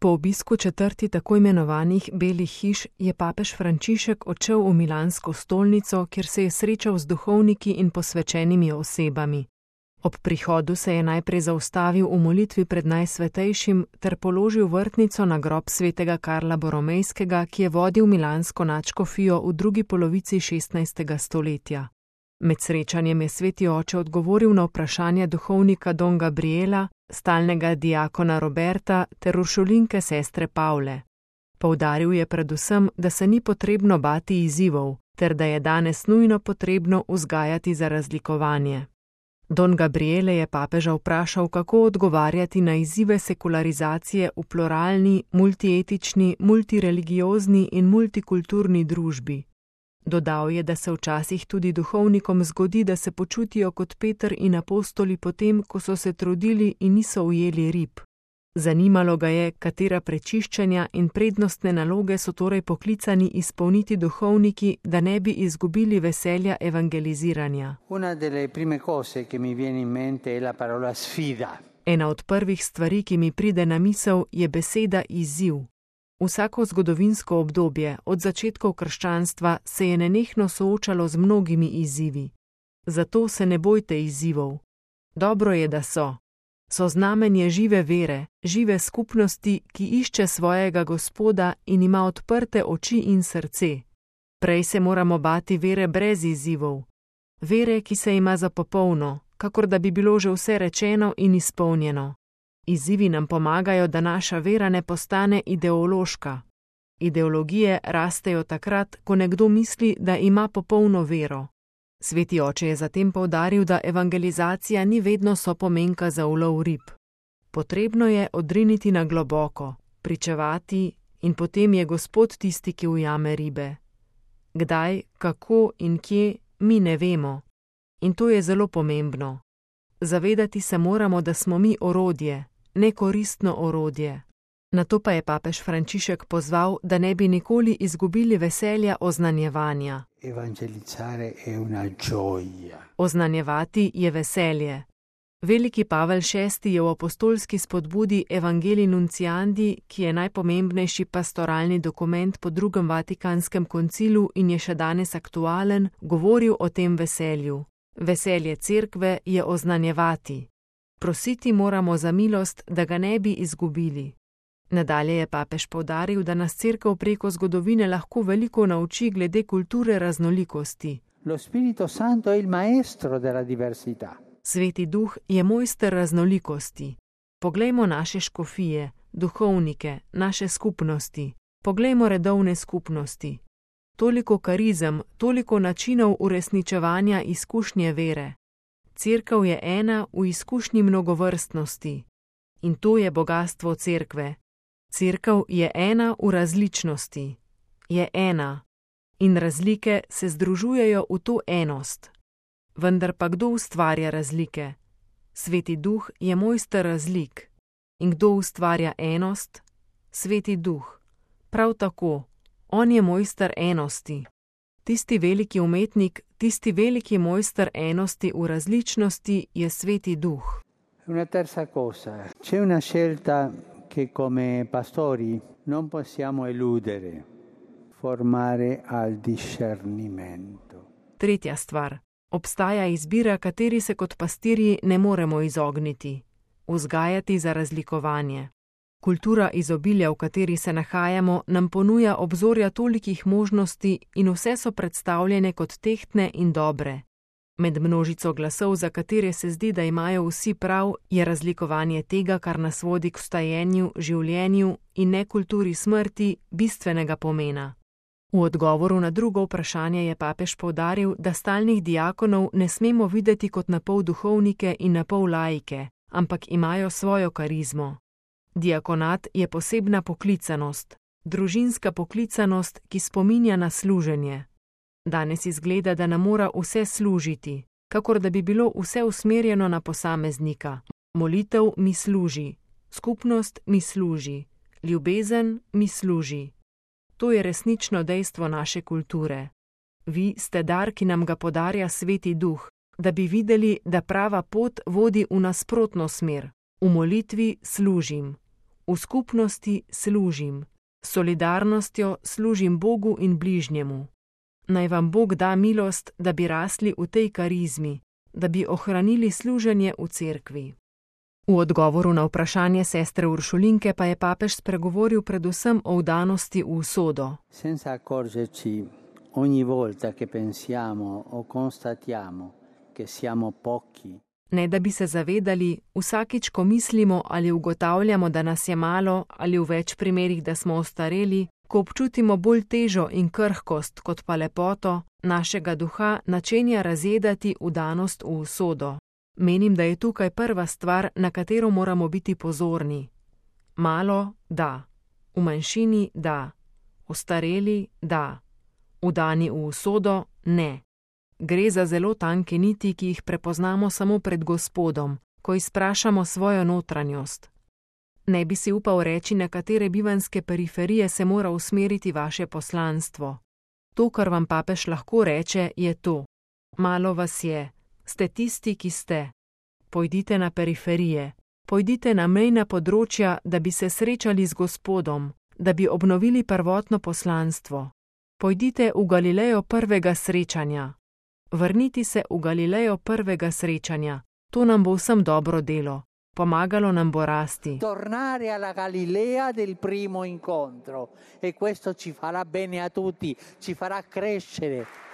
Po obisku četrti tako imenovanih belih hiš je papež Frančišek odšel v milansko stolnico, kjer se je srečal z duhovniki in posvečenimi osebami. Ob prihodu se je najprej zaustavil v molitvi pred Najsvetejšim ter položil vrtnico na grob svetega Karla Boromejskega, ki je vodil milansko nadškofijo v drugi polovici 16. stoletja. Med srečanjem je sveti oče odgovoril na vprašanje duhovnika Don Gabriela, stalnega diakona Roberta ter uršulinke sestre Pavle. Poudaril je predvsem, da se ni potrebno bati izzivov, ter da je danes nujno potrebno vzgajati za razlikovanje. Don Gabriele je papeža vprašal, kako odgovarjati na izzive sekularizacije v pluralni, multietični, multireligiozni in multikulturni družbi. Dodal je, da se včasih tudi duhovnikom zgodi, da se počutijo kot Peter in apostoli potem, ko so se trudili in niso ujeli rib. Zanimalo ga je, katera prečiščenja in prednostne naloge so torej poklicani izpolniti duhovniki, da ne bi izgubili veselja evangeliziranja. Ena od prvih stvari, ki mi pride na misel, je beseda izziv. Vsako zgodovinsko obdobje, od začetkov krščanstva, se je nenehno soočalo z mnogimi izzivi. Zato se ne bojte izzivov. Dobro je, da so. So znamenje žive vere, žive skupnosti, ki išče svojega Gospoda in ima odprte oči in srce. Prej se moramo bati vere brez izzivov. Vere, ki se ima za popolno, kakor da bi bilo že vse rečeno in izpolnjeno. Izzivi nam pomagajo, da naša vera ne postane ideološka. Ideologije rastejo takrat, ko nekdo misli, da ima popolno vero. Sveti oče je zatem poudaril, da evangelizacija ni vedno sopomenka za ulov rib. Potrebno je odriniti na globoko, pričevati in potem je Gospod tisti, ki ujame ribe. Kdaj, kako in kje, mi ne vemo. In to je zelo pomembno. Zavedati se moramo, da smo mi orodje, nekoristno orodje. Nato pa je papež Frančišek pozval, da ne bi nikoli izgubili veselja oznanjevanja. Oznanjevati je veselje. Veliki Pavel VI je v apostolski spodbudi Evangelii Nunciandi, ki je najpomembnejši pastoralni dokument po drugem Vatikanskem koncilu in je še danes aktualen, govoril o tem veselju. Veselje cerkve je oznanjevati. Prositi moramo za milost, da ga ne bi izgubili. Nadalje je papež poudaril, da nas cerkev preko zgodovine lahko veliko nauči glede kulture raznolikosti. Sveti Duh je mojster raznolikosti. Poglejmo naše škofije, duhovnike, naše skupnosti. Poglejmo redovne skupnosti. Toliko karizem, toliko načinov uresničevanja izkušnje vere. Cerkev je ena v izkušnji mnogovrstnosti. In to je bogastvo cerkve. Cerkev je ena v različnosti. Je ena. In razlike se združujejo v to enost. Vendar pa kdo ustvarja razlike? Sveti Duh je mojster razlik. In kdo ustvarja enost? Sveti Duh. Prav tako. On je mojster enosti. Tisti veliki umetnik, tisti veliki mojster enosti v različnosti je Sveti Duh. Una terza cosa, c'è una scelta che come pastori non possiamo eludere, formare al discernimento. Tretja stvar. Obstaja izbira, kateri se kot pastirji ne moremo izogniti. Vzgajati za razlikovanje. Kultura izobilja, v kateri se nahajamo, nam ponuja obzorja tolikih možnosti in vse so predstavljene kot tehtne in dobre. Med množico glasov, za katere se zdi, da imajo vsi prav, je razlikovanje tega, kar nas vodi k vstajenju, življenju in ne kulturi smrti, bistvenega pomena. V odgovoru na drugo vprašanje je papež poudaril, da stalnih diakonov ne smemo videti kot napol duhovnike in napol laike, ampak imajo svojo karizmo. Diakonat je posebna poklicanost, družinska poklicanost, ki spominja na služenje. Danes izgleda, da nam mora vse služiti, kakor da bi bilo vse usmerjeno na posameznika. Molitev mi služi, skupnost mi služi, ljubezen mi služi. To je resnično dejstvo naše kulture. Vi ste dar, ki nam ga podarja Sveti Duh, da bi videli, da prava pot vodi v nasprotno smer. V molitvi služim. V skupnosti služim. S solidarnostjo služim Bogu in bližnjemu. Naj vam Bog da milost, da bi rasli v tej karizmi, da bi ohranili služenje v cerkvi. V odgovoru na vprašanje sestre Uršulinke pa je papež spregovoril predvsem o vdanosti v usodo. Senza accorgerci, ogni volta che pensiamo o constatiamo che siamo pochi. Ne da bi se zavedali, vsakič, ko mislimo ali ugotavljamo, da nas je malo, ali v več primerih, da smo ostareli, ko občutimo bolj težo in krhkost kot pa lepoto, našega duha načenja razjedati vdanost v usodo. Menim, da je tukaj prva stvar, na katero moramo biti pozorni. Malo, da. V manjšini, da. Ostareli, da. Vdani v usodo, ne. Gre za zelo tanke niti, ki jih prepoznamo samo pred Gospodom, ko izprašamo svojo notranjost. Ne bi si upal reči, na katere bivanjske periferije se mora usmeriti vaše poslanstvo. To, kar vam papež lahko reče, je to. Malo vas je. Ste tisti, ki ste. Pojdite na periferije. Pojdite na mejna področja, da bi se srečali z Gospodom, da bi obnovili prvotno poslanstvo. Pojdite v Galilejo prvega srečanja. Vrniti se v Galilejo prvega srečanja. To nam bo vsem dobro delo. Pomagalo nam bo rasti. Tornare alla Galilea del primo incontro e questo ci farà bene a tutti, ci farà crescere.